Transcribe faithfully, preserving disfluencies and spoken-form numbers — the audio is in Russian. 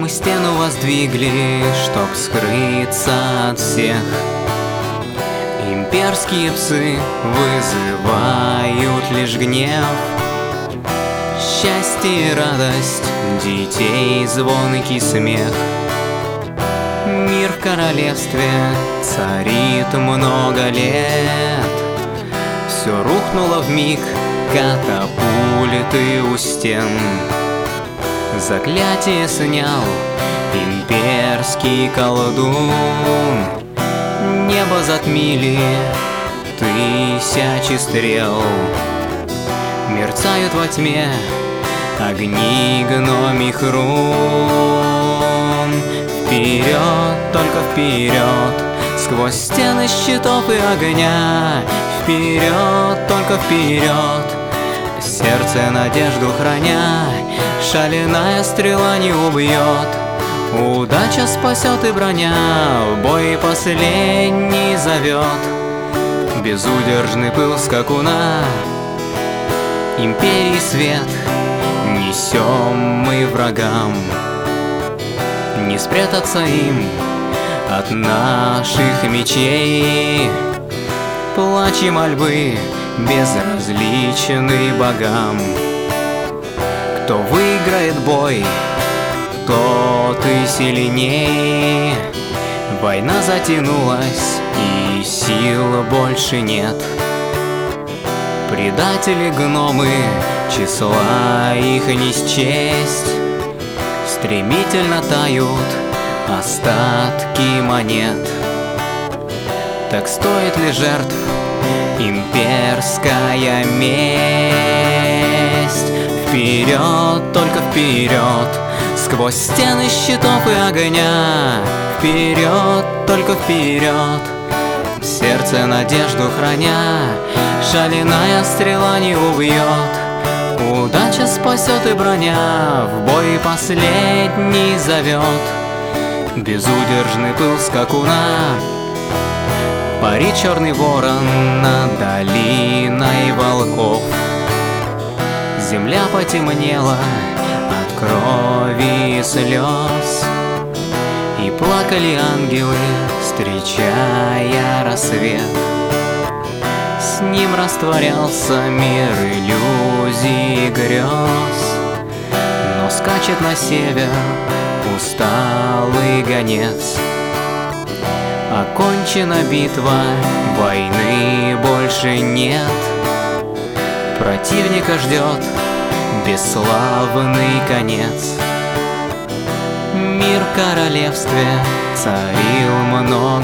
Мы стену воздвигли, чтоб скрыться от всех. Имперские псы вызывают лишь гнев. Счастье и радость детей, звонкий смех. Мир в королевстве царит много лет. Все рухнуло вмиг, катапульты у стен. Заклятие снял имперский колдун. Небо затмили тысячи стрел. Мерцают во тьме огни гномих рун. Вперед, только вперед, сквозь стены щитов и огня. Вперед, только вперед, сердце надежду храня. Шальная стрела не убьет, удача спасет и броня в бой последний зовет. Безудержный пыл скакуна, империи свет несем мы врагам. Не спрятаться им от наших мечей. Плач и мольбы безразличны богам. Кто выиграет бой, тот и сильней. Война затянулась, и сил больше нет. Предатели гномы, числа их не счесть. Стремительно тают остатки монет. Так стоит ли жертв имперская месть? Вперед, только вперед, сквозь стены щитов и огня. Вперед, только вперед, сердце надежду храня. Шальная стрела не убьет, удача спасет и броня в бой последний зовет. Безудержный пыл скакуна, парит черный ворон над долиной волков. Земля потемнела от крови и слез, и плакали ангелы, встречая рассвет. С ним растворялся мир иллюзий и грез. Но скачет на север усталый гонец. Окончена битва, войны больше нет. Противника ждет бесславный конец. Мир в королевстве царил много